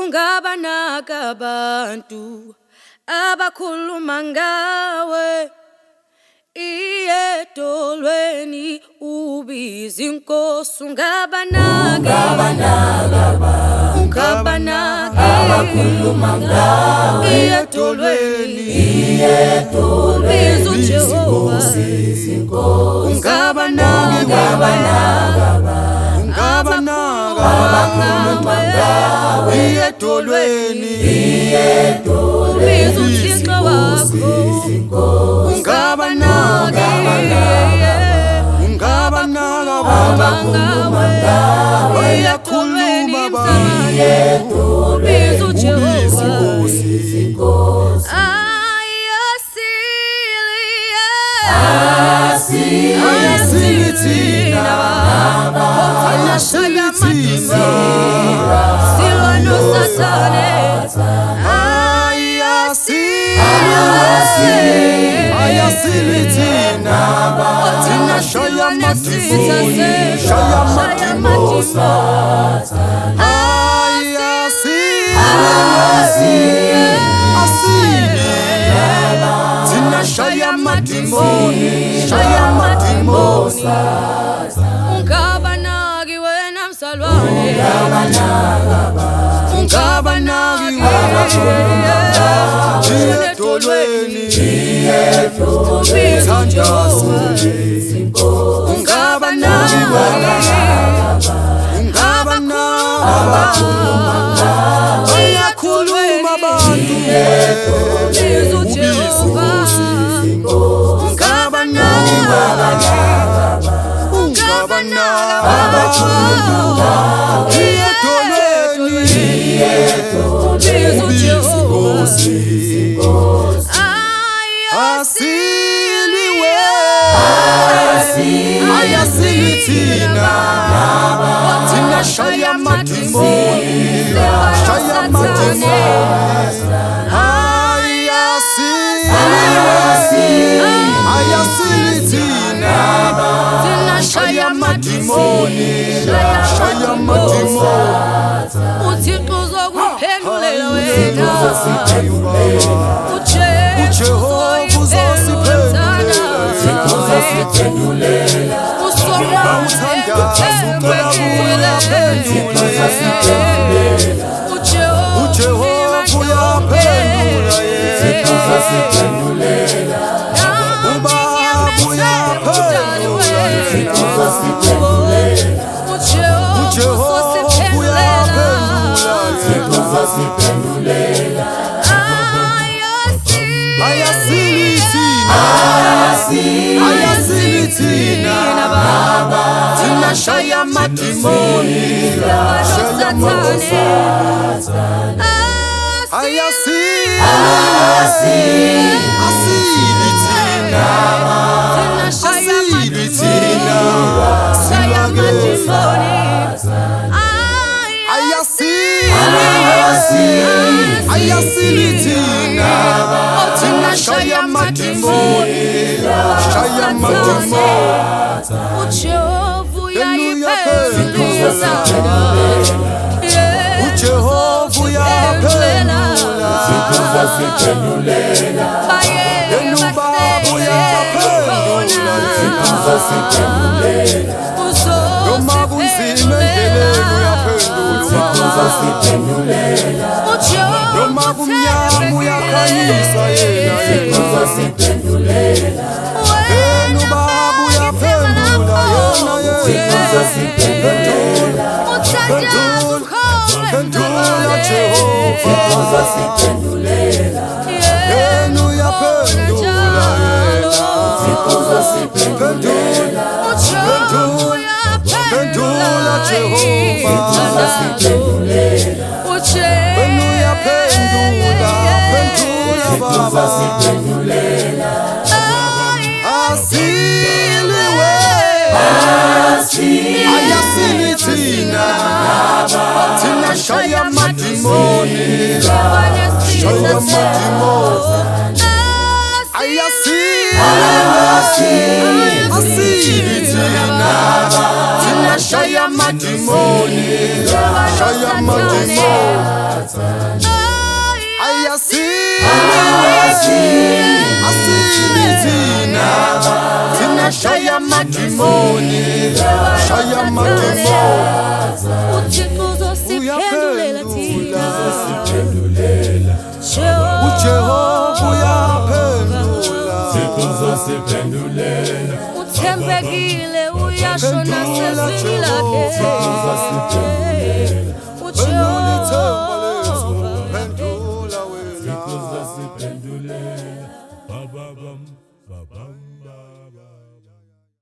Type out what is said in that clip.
ungabanaka abantu abakhuluma ngawe iyedolweni ubiza inkosi ungabanaka abakhuluma ngawe iyedolweni ubiza uJehova ungabanaka abakhuluma ngawe iyedolweni ubiza uThixo wakho ungabanaka abakhuluma ngawe iyedolweni abantu ubiza uJehova ungabanaki wena msalwane ungabanaki iyedolweni ubiza uJehova ungabanaki iyakhuluma abantu ubiza uJehova Shaya matimoni uThixo uzokuphendulela wena uJehova uzosiphendulela Shaya matimoni Shaya matimoni Shaya matimoni madimoni, shaya madimoni. uThixo uzosiphendulela thina, uJehova uyaphendula, uthembekile uyasho nasezwini lakhe.